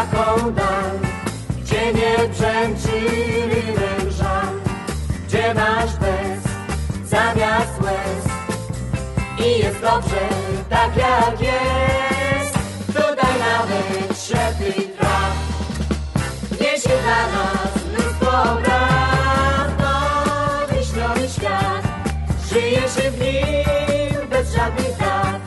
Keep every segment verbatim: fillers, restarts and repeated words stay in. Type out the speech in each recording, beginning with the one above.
taką dal, gdzie nie brzęczy rymem żal, gdzie masz bez zamiast łez i jest dobrze tak jak jest. Tutaj nawet ślepy traf niesie dla nas mnóstwo praw. To wyśniony świat, żyje się w nim bez żadnych dat.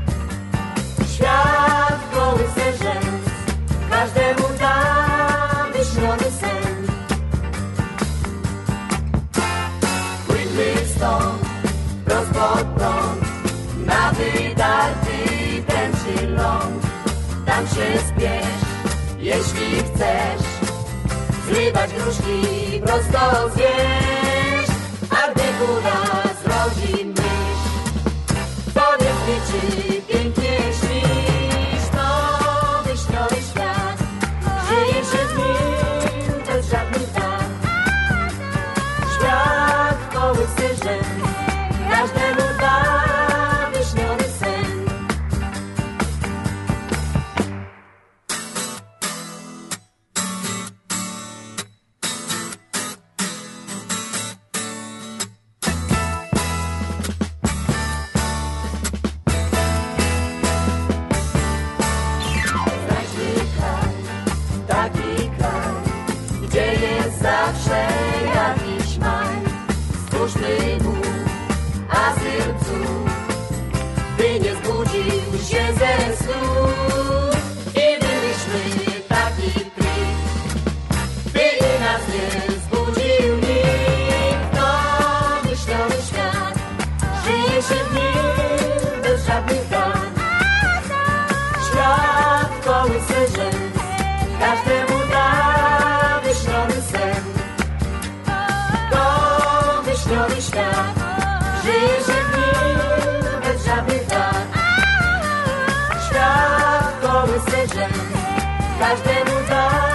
Świat kołysek rzęs, każdemu da wyśniony sen. Płynny stąd, prost pod prąd, na wydarty tęczy ląd. Tam się spiesz, jeśli chcesz zrywać gruszki prosto z wieś. A gdy góra zrodzi myśl, powiedz mi, czy pięknie śnisz. To wyśniony świat, żyje się w nim bez żadnych dat. Świat kołysek rzęs, każdemu da wyśniony sen. Znajdźmy kraj, taki kraj, gdzie jest zawsze jakiś maj. Stwórzmy mu azyl cud, by nie zbudził się ze snu. I wymyślmy taki trik, by i nas nie zbudził nikt. To wyśniony świat, żyje się w nim bez żadnych dat. Świat kołysek rzęs, każdemu da wyśniony sen. To wyśniony świat, żyje się w nim bez żadnych dat. Świat kołysek rzęs, każdemu da